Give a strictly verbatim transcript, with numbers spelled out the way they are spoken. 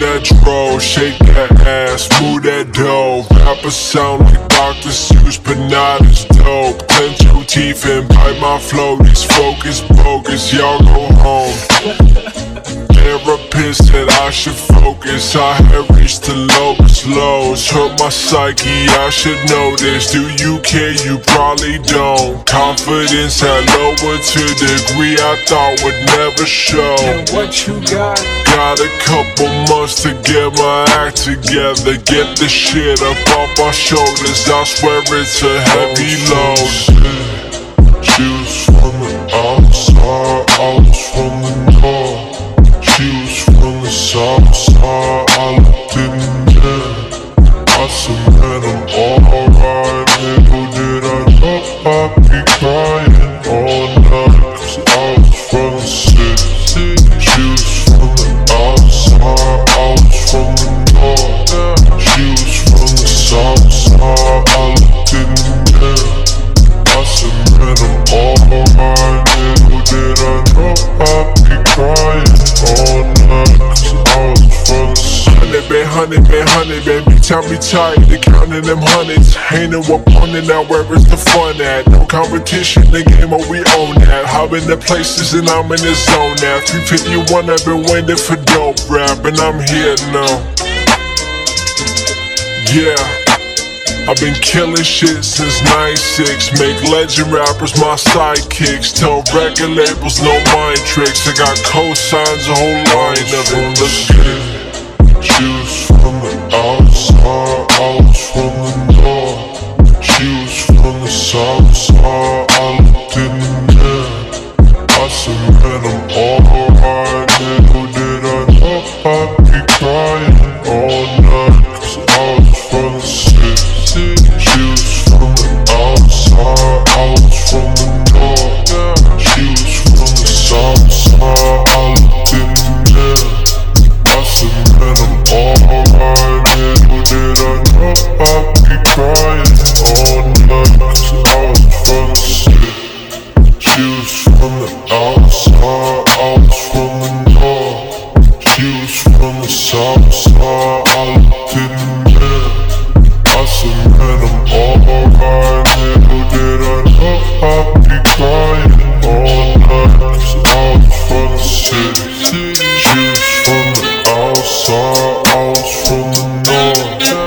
that dro, shake that ass, move that dough. Rappers sound like Doctor Seuss, but not as dope. Clench your teeth and bite my flow. These focus bogus, y'all go home. Therapist said I should focus. I had reached the lowest lows. Hurt my psyche, I should know this. Do you care? You probably don't. Confidence had lowered to a degree I thought would never show. And what you got? Got a couple months to get my act together. Get the shit up off my shoulders. I swear it's a heavy load. She was from the outside, I was from the north. She was from the south side, I looked in there. I said, man, I'm alright. Little did I know I'd be crying all night, cause I was from the city. She was from the outside, I was from the north. She was from the south side, I looked in there. I said, man, I'm alright. Little did I know I'd be crying all night, cause I was from the city. Hundred been, hundred been, hundred been. Every time we tired of counting them hundreds. Ain't no opponent now, where is the fun at? No competition, the game, oh we own that. Hopping the places and I'm in the zone now. three fifty-one, I've been waiting for dope rap, and I'm here now. Yeah, I've been killing shit since ninety-six. Make legend rappers my sidekicks. Tell record labels no mind tricks. I got cosigns, a whole line of them. Let's get it.